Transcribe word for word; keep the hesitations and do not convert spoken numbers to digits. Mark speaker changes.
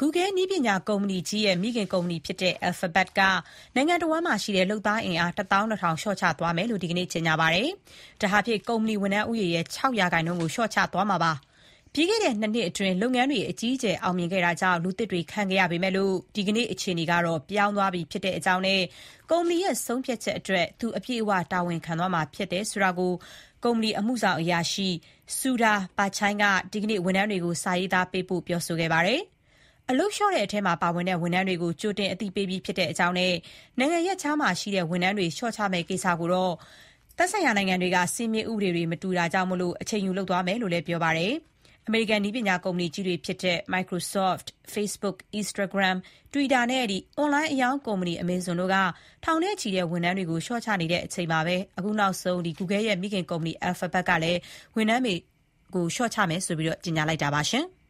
Speaker 1: Google နည်းပညာကုမ္ပဏီကြီးရဲ့မိခင်ကုမ္ပဏီဖြစ်တဲ့ Alphabet ကနိုင်ငံတဝန်းမှာရှိတဲ့လုပ်သားအင်အား တစ်သောင်းနှစ်ထောင် လျှော့ချသွားမယ်လို့ ဒီကနေ့ကြေညာပါတယ်။ ဒါဟာဖြင့်ကုမ္ပဏီဝန်ထမ်းဦးရေရဲ့ ၆ ရာခိုင်နှုန်းကို လျှော့ချသွားမှာပါ။ ပြီးခဲ့တဲ့နှစ်နှစ်အတွင်း လုပ်ငန်းတွေအကြီးအကျယ်အောင်မြင်ခဲ့တာကြောင့် လူသစ်တွေခန့်ခဲ့ရပေမဲ့ ဒီကနေ့အခြေအနေကတော့ ပြောင်းသွားပြီဖြစ်တဲ့အကြောင်းနဲ့ ကုမ္ပဏီရဲ့ဆုံးဖြတ်ချက်အတွက် သူအပြည့်အဝတာဝန်ခံသွားမှာဖြစ်တယ်ဆိုတာကို ကုမ္ပဏီအမှုဆောင်အရာရှိ Sudhir Pichai က ဒီကနေ့ ဝန်ထမ်းတွေကို စာရေးသားပေးပို့ပြောဆိုခဲ့ပါတယ်။ အလုပ်လျှော့တဲ့အထဲမှာပါဝင်တဲ့ဝန်ထမ်းတွေကို ကြိုတင်အသိပေးပြီးဖြစ်တဲ့အကြောင်းနဲ့ နိုင်ငံရပ်ခြားမှာရှိတဲ့ဝန်ထမ်းတွေလျှော့ချမယ့်ကိစ္စကိုတော့ သက်ဆိုင်ရာနိုင်ငံတွေက စည်းမျဉ်းဥပဒေတွေမတူတာကြောင့် အချိန်ယူလုပ်သွားမယ်လို့လည်း ပြောပါတယ်။ အမေရိကန်နည်းပညာကုမ္ပဏီကြီးတွေဖြစ်တဲ့ Microsoft, Facebook, Instagram, Twitter နဲ့ အွန်လိုင်းအရောင်းကုမ္ပဏီ Amazon တို့က ထောင်နဲ့ချီတဲ့ဝန်ထမ်းတွေကို လျှော့ချနေတဲ့အချိန်မှာပဲ အခုနောက်ဆုံး Google ရဲ့ မိခင်ကုမ္ပဏီ Alphabet ကလည်း ဝန်ထမ်းတွေကို လျှော့ချမယ်လို့ ကြေညာလိုက်တာပါ။